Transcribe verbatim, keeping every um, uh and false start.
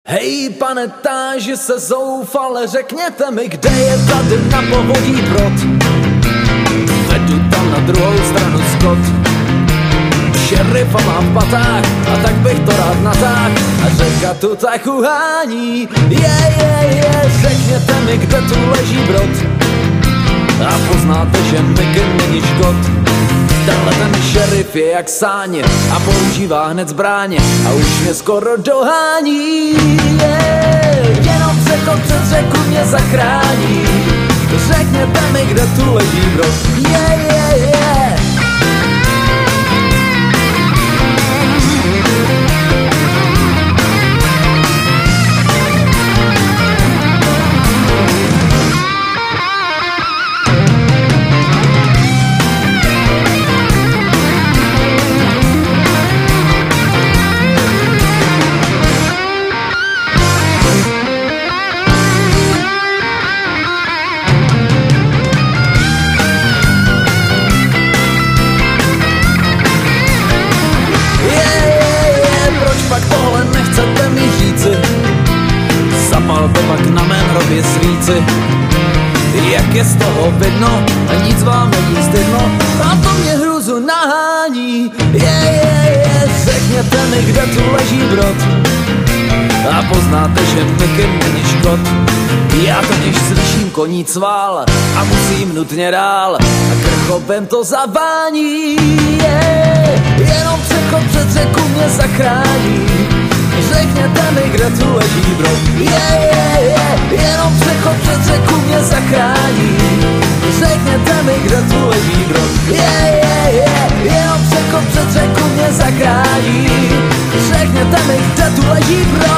Hej, pane táži se zoufale, řekněte mi, kde je tady na povodí brod. Vedu tam na druhou stranu skot. Šerifa mám v patách, a tak bych to rád natáhl. A řeka tu tak uhání, je, je, je. Řekněte mi, kde tu leží brod. A poznáte, že Mickey není škod. Tenhle ten šerif je jak sáně a používá hned zbráně a už mě skoro dohání. Yeah. Jenom přechod přes řeku mě zachrání. Řekněte mi, kde tu leží brod. Yeah, yeah, yeah. Zapal to pak na mém hrobě svíci. Jak je z toho vidno, a nic vám není stydno, a to mě hruzu nahání. Je, je, je, řekněte mi, kde tu leží brod. A poznáte, že Mickey není škod. Já totiž slyším koní cvál a musím nutně dál a krchopem to zavání. Je, jenom přechod před řeku mě zachrání. Řekněte mi, kde tu leží brod. Je, je, je, jenom přechod před řeku mě zachrání. Řekněte mi, kde tu leží brod. Je, je, je, jenom přechod před řeku mě zachrání. Řekněte mi, kde tu leží brod.